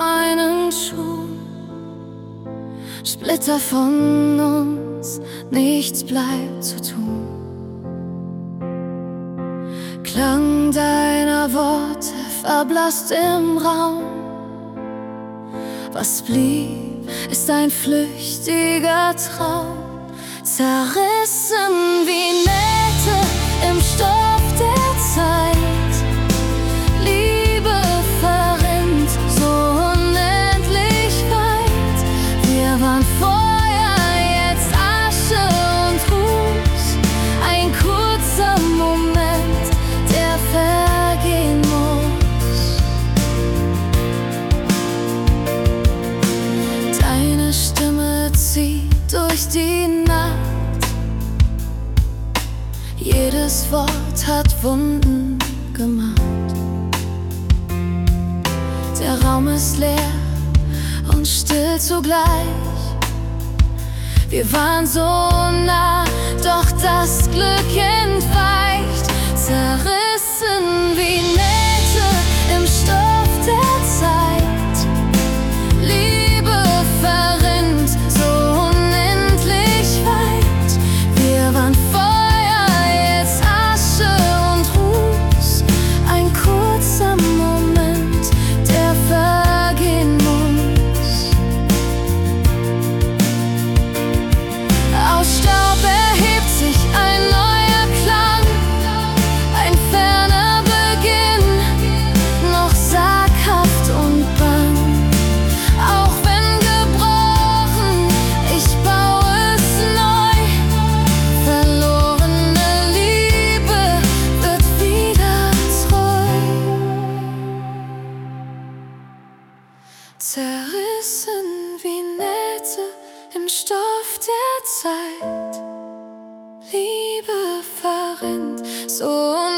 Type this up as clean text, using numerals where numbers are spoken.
meinen Schuhen. Splitter von uns, nichts bleibt zu tun. Klang deiner Worte verblasst im Raum. Was blieb, ist ein flüchtiger Traum, zerrissen wie Nähte im Stoff der Zeit. Liebe verrinnt so unendlich weit. Wir waren Feuer, jetzt Asche und Ruß. Ein kurzer Moment, der vergehen muss. Deine Stimme zieht durch die Nacht. Jedes Wort hat Wunden gemacht. Der Raum ist leer und still zugleich. Wir waren so nah, doch das Glück entweicht. Zerrissen wie Nähte im Stoff der Zeit. Liebe verrinnt so unendlich weit. Wir waren Feuer, jetzt Asche und Ruß. Ein kurzer Moment, der vergehen muss. Aus Staub erhebt sich ein neuer Klang, ein ferner Beginn, noch zaghaft und bang. Auch wenn gebrochen, ich baue es neu. Verlorene Liebe wird wieder treu. Zerrissen wie Nähte im Stoff der Zeit. Liebe verrinnt so